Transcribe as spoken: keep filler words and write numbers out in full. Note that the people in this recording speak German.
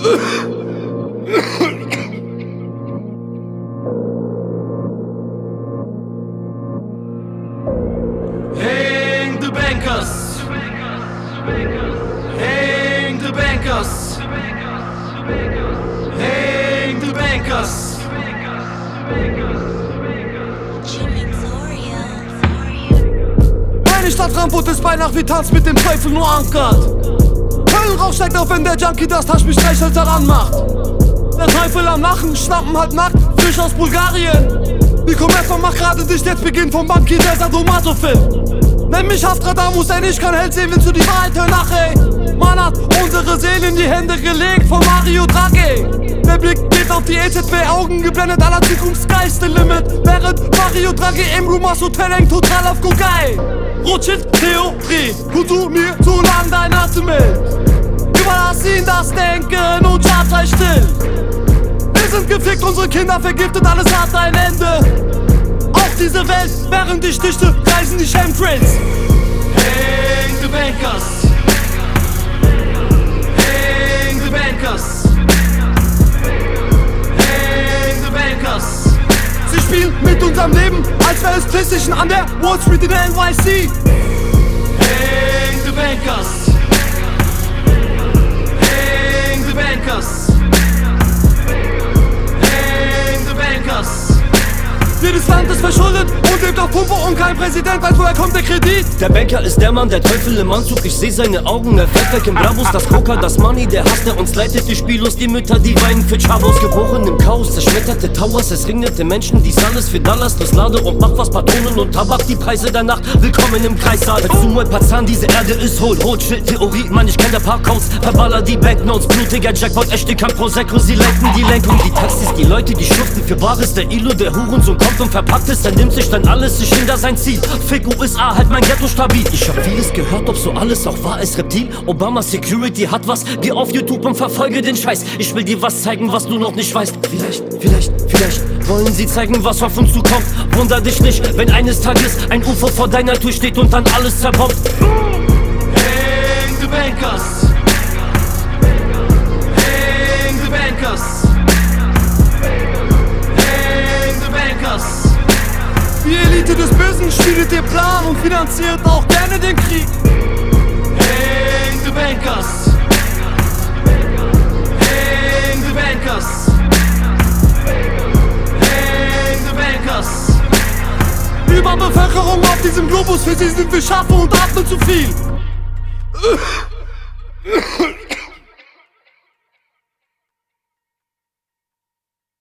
Hang the bankers. Hang the bankers. Hang the bankers. Meine Stadt Frankfurt ist bei Nacht wie Tanz mit dem Teufel nur ankert. Höllenrauch steigt auf, wenn der Junkie das Taschenstreichholz heranmacht. Der Teufel am Lachen, schnappen halt nackt, Fisch aus Bulgarien. Die Kommerzbank macht gerade dicht, jetzt beginnt vom Bankier der Sadomaso-Film. Nenn mich Haftradamus, denn ich kann hell sehen, willst du die Wahrheit hören, ach ey. Man hat unsere Seele in die Hände gelegt von Mario Draghi. Der Blick geht auf die E Z B, Augen geblendet aller Zukunftsgeiste Limit. Während Mario Draghi im Rumas Hotel hängt total auf Kokain. Rothschild Theorie, tut du mir zu lang dein Atem hält. Überlass ihn das Denken und schad sei still. Wir sind gefickt, unsere Kinder vergiftet, alles hat ein Ende. Auf diese Welt, während die Stichte reisen die Chemtrails. Hang the bankers. Hang the bankers. Hang the bankers. Sie spielen mit unserem Leben, als wäre es PlayStation an der Wall Street in der N Y C. Hang the bankers. Hang the bankers. Hang the bankers. Jedes Land ist verschuldet und lebt auf Pumpe und kein Präsident weiß, woher kommt der Kredit. Der Banker ist der Mann, der Teufel im Anzug. Ich seh seine Augen, er fällt weg im Bravos. Das Coca, das Money, der Hass, der uns leitet. Die Spiellos, die Mütter, die weinen für Chavos. Geboren im Chaos, zerschmetterte Towers. Es regnete Menschen, dies alles für Dallas. Das Lade und mach was, Patronen und Tabak. Die Preise der Nacht, willkommen im Kreissaal. Zumal Pazan, diese Erde ist hohl. Rothschild-Theorie, Mann, ich kenn der Parkhaus. Verballer die Banknotes, blutiger Jackpot. Echte kein Prosecco, sie lenken die Lenkung. Die Taxis, die Leute, die schuften für Bares. Der Ilo, der Hurensohn kommt und verpackt ist. Er nimmt sich dann alles, ich hinter sein Ziel. Fick U S A, halt mein Ghetto stabil. Ich hab vieles gehört, ob so alles auch wahr ist. Reptil, Obama Security hat was. Geh auf YouTube und verfolge den Scheiß. Ich will dir was zeigen, was du noch nicht weißt. Vielleicht, vielleicht, vielleicht wollen sie zeigen, was auf uns zukommt. Wunder dich nicht, wenn eines Tages ein U F O vor deiner Tür steht und dann alles zerbombt. Hang the bankers. Hang the bankers. Hang the bankers. Die Elite des Bösen schmiedet den Plan und finanziert auch gerne den Krieg. Hang the bankers. Hang the bankers. Hang the bankers. Überbevölkerung auf diesem Globus, für sie sind wir Schafe und atmen zu viel.